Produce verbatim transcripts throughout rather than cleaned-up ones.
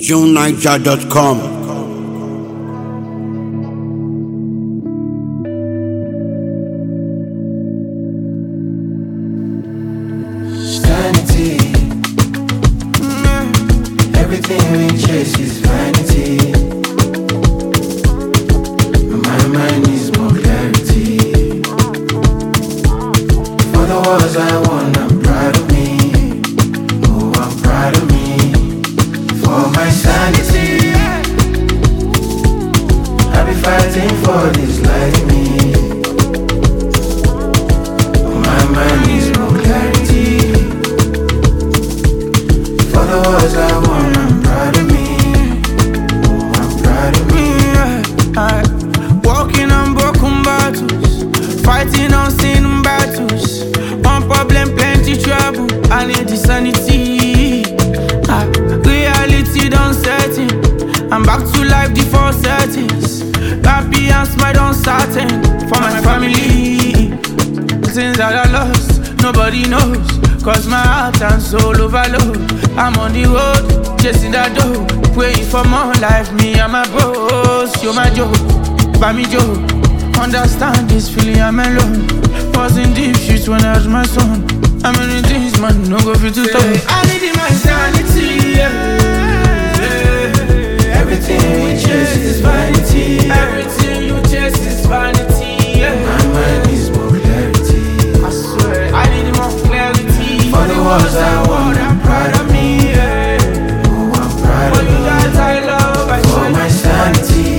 June Niger dot com. Sanity. Everything we chase is vanity. My mind needs more clarity. For the wars I won, I'm proud of me. Oh, I'm proud of me. For my sanity, I'll be fighting for this life in me. My mind needs more clarity. For the wars I won, I'm proud of me. Oh, I'm proud of me. I, walking on broken battles, fighting unseen battles. One problem, plenty trouble. I need the sanity. I, reality done setting. I'm back to life, the four settings. Happy and smile uncertain for my family. Things that I lost, nobody knows. Cause my heart and soul overload. I'm on the road, chasing that dough. Praying for more life, me and my bros. Show my joke, buy me joke. Understand this feeling, I'm alone. Was in deep shit when I was my son. I'm in things, man, no go fit to talk. I need my sanity, yeah, yeah. Everything we chase is vanity. Everything you chase is vanity, yeah. My mind needs more clarity. I swear, I need more clarity. For the wars I won, I'm proud of me. Yeah. Oh, I'm proud For of you me. that I love, I For swear. my sanity,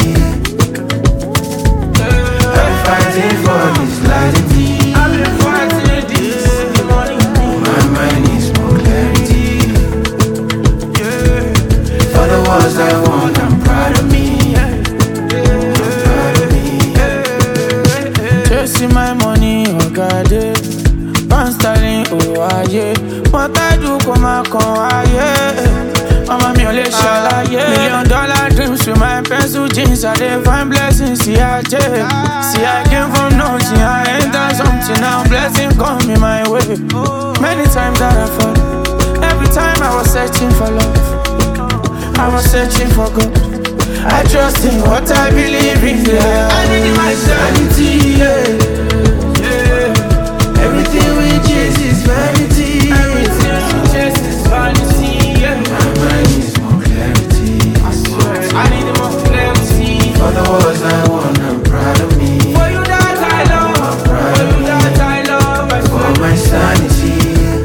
I'm fighting for this light in me. I've been fighting this morning. My mind needs more clarity. Yeah. For the wars I won, I'm proud of me. I'm proud of me. Chasing my money, oh God, yeah. Pound sterling, oh aye. What I do, come and come aye. Mama mi ò lè ṣàlàyé. Million dollar dreams with my pencil jeans. I dey find blessings, see I J. See I came from nothing, I enter something. Now blessing coming my way. Many times that I fall. Every time I was searching for love, I was searching for God. I trust in what I believe in, yeah. I need my sanity, yeah, yeah. Everything we chase is vanity. Everything we chase is vanity, yeah. My mind needs more clarity. I swear, I need more clarity. For the wars I won, I'm proud of me. For you that I love, for you that I love, I For swear. my sanity,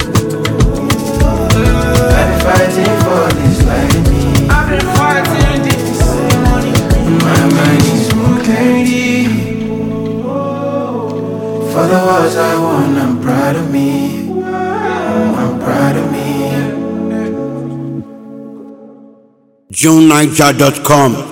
I've been fighting for this life in me. I've been fighting this morning. My mind needs more clarity. For the wars I won, I'm proud of me. I'm proud of me. June Niger dot com.